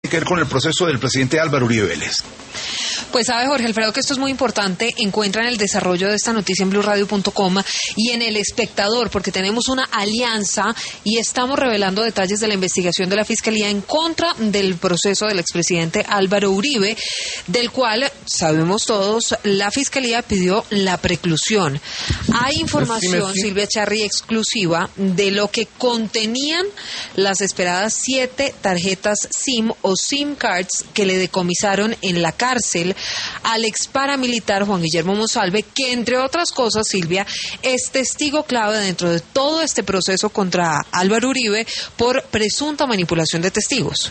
que ver con el proceso del presidente Álvaro Uribe Vélez. Pues sabe, Jorge Alfredo, que esto es muy importante. Encuentran el desarrollo de esta noticia en blurradio.com y en El Espectador, porque tenemos una alianza y estamos revelando detalles de la investigación de la Fiscalía en contra del proceso del expresidente Álvaro Uribe, del cual, sabemos todos, la Fiscalía pidió la preclusión. Hay información, Silvia Charri, exclusiva de lo que contenían las esperadas 7 tarjetas SIM o SIM cards que le decomisaron en la cárcel al ex paramilitar Juan Guillermo Monsalve, que entre otras cosas, Silvia, es testigo clave dentro de todo este proceso contra Álvaro Uribe por presunta manipulación de testigos.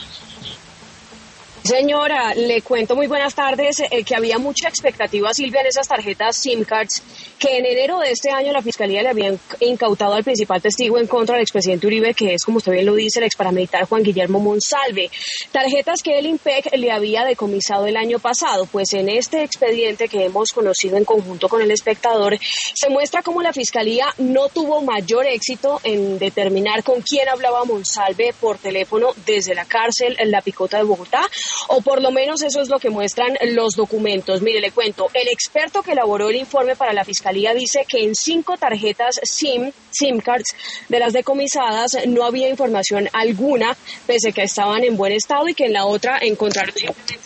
Señora, le cuento, muy buenas tardes, que había mucha expectativa, Silvia, en esas tarjetas SIM cards que en enero de este año la Fiscalía le habían incautado al principal testigo en contra del expresidente Uribe, que es, como usted bien lo dice, el ex paramilitar Juan Guillermo Monsalve. Tarjetas que el IMPEC le había decomisado el año pasado. Pues en este expediente que hemos conocido en conjunto con El Espectador, se muestra cómo la Fiscalía no tuvo mayor éxito en determinar con quién hablaba Monsalve por teléfono desde la cárcel en La Picota de Bogotá, o por lo menos eso es lo que muestran los documentos. Mire, le cuento, el experto que elaboró el informe para la Fiscalía dice que en 5 tarjetas SIM cards de las decomisadas no había información alguna, pese a que estaban en buen estado, y que en la otra encontraron simplemente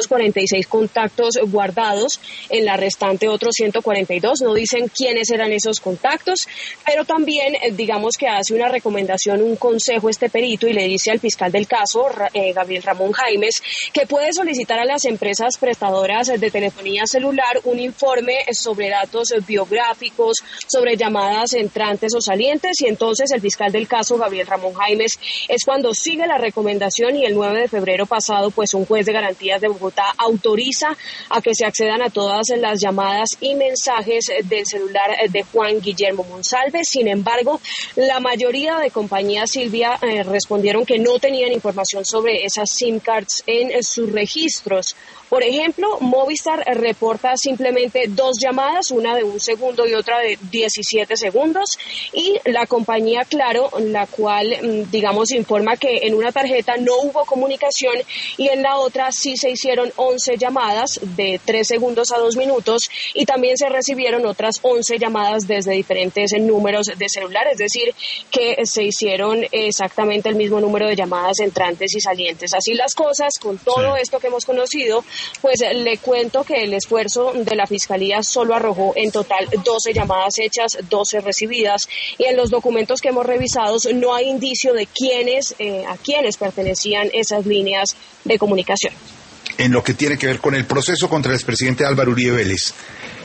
246 contactos guardados, en la restante otros 142. No dicen quiénes eran esos contactos, pero también digamos que hace una recomendación, un consejo este perito, y le dice al fiscal del caso, Gabriel Ramón Jaimes, que puede solicitar a las empresas prestadoras de telefonía celular un informe sobre datos biográficos, sobre llamadas entrantes o salientes, y entonces el fiscal del caso, Gabriel Ramón Jaimes, es cuando sigue la recomendación, y el 9 de febrero pasado, pues un juez de garantías de Bogotá autoriza a que se accedan a todas las llamadas y mensajes del celular de Juan Guillermo Monsalve. Sin embargo, la mayoría de compañías, Silvia, respondieron que no tenían información sobre esas SIM cards en sus registros. Por ejemplo, Movistar reporta simplemente 2 llamadas, una de 1 segundo y otra de 17 segundos, y la compañía Claro, la cual, digamos, informa que en una tarjeta no hubo comunicación y en la otra sí se hicieron 11 llamadas de 3 segundos a 2 minutos, y también se recibieron otras 11 llamadas desde diferentes números de celular, es decir, que se hicieron exactamente el mismo número de llamadas entrantes y salientes. Así las cosas, con todo esto que hemos conocido, pues le cuento que el esfuerzo de la Fiscalía solo arrojó en total 12 llamadas hechas, 12 recibidas, y en los documentos que hemos revisado no hay indicio de a quiénes pertenecían esas líneas de comunicación. En lo que tiene que ver con el proceso contra el expresidente Álvaro Uribe Vélez,